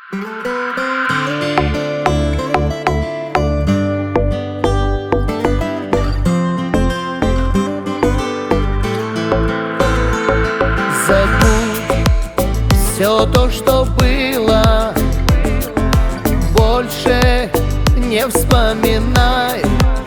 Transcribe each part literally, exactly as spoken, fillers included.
Забудь все то, что было, больше не вспоминай.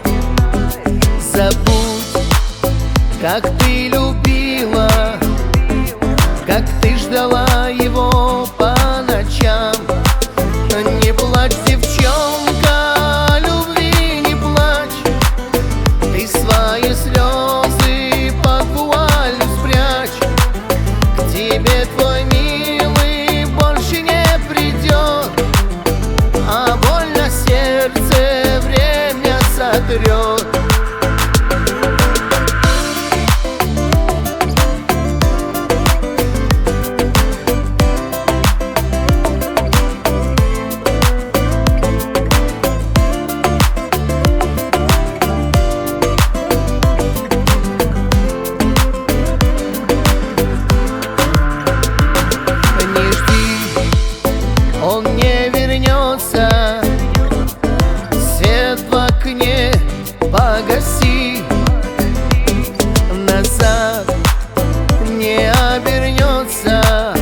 Забудь, как ты любила, как ты ждала его по ночам. Не плачь, девчонка, о любви не плачь. Ты свои слезы под вуалью спрячь. К тебе твой милый больше не придет, а боль на сердце время сотрет. Он не вернется, свет в окне погаси, назад не обернется,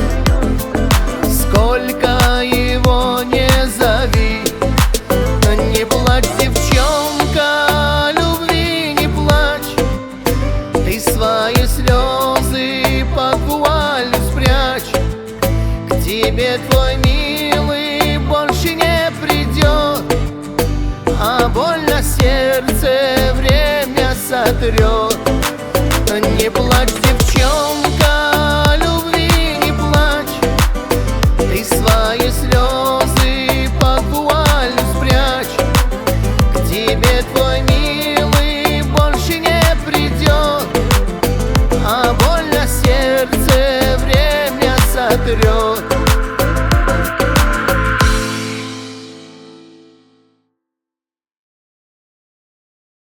сколько его не зови. Не плачь, девчонка, о любви не плачь. Ты свои слезы под вуалью спрячь. К тебе твой милый больше не придет, а боль на сердце время сотрет. Не плачь, девчонка, о любви не плачь. Ты свои слезы под вуалью спрячь. К тебе твой милый больше не придет, а боль на сердце время сотрет.